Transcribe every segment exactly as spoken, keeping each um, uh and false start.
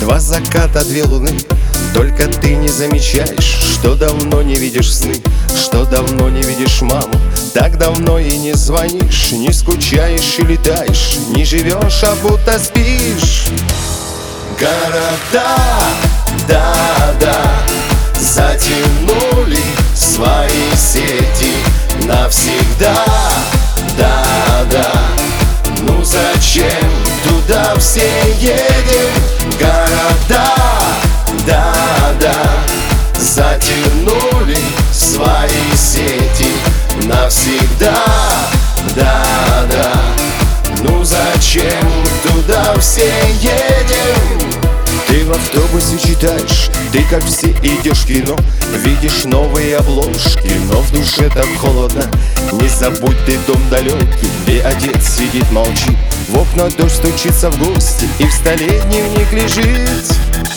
Два заката, две луны. Только ты не замечаешь, что давно не видишь сны, что давно не видишь маму, так давно и не звонишь, не скучаешь и летаешь, не живешь, а будто спишь. Города, да-да, затянули свои сети навсегда, да-да. Ну зачем туда все едем? Города, да-да, затянули свои сети навсегда, да-да. Ну зачем туда все едем? Ты в автобусе читаешь, ты как все идешь в кино, видишь новые обложки, но в душе так холодно. Не забудь ты дом далекий, где отец сидит, молчит, в окна дождь стучится в гости, и в столе дневник лежит.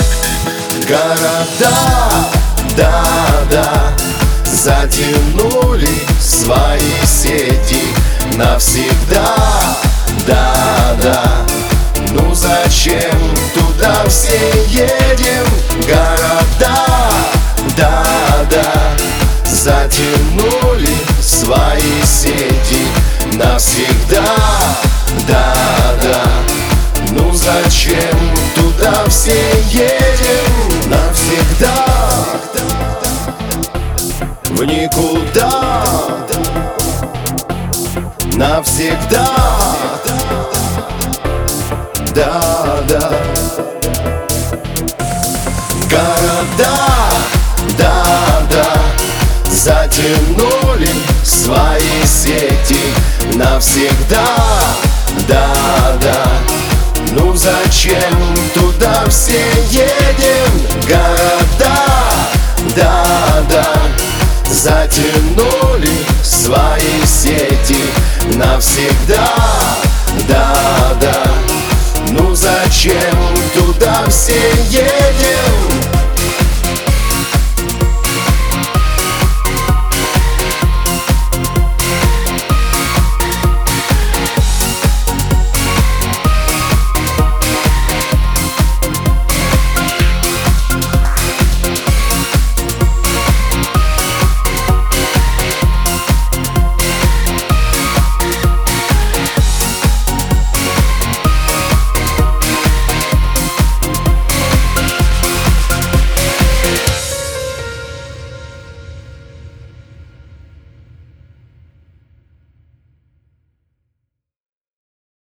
Города, да-да, затянули свои сети навсегда, да-да. Ну зачем туда все едем? Города, да-да, затянули свои сети навсегда, да-да. Ну зачем туда все едем? Навсегда, в никуда, навсегда, да-да. Города, да-да, затянули свои сети навсегда, да-да. Ну зачем туда все едем? Города, да-да, затянули свои сети навсегда, да-да. Ну зачем туда все едем?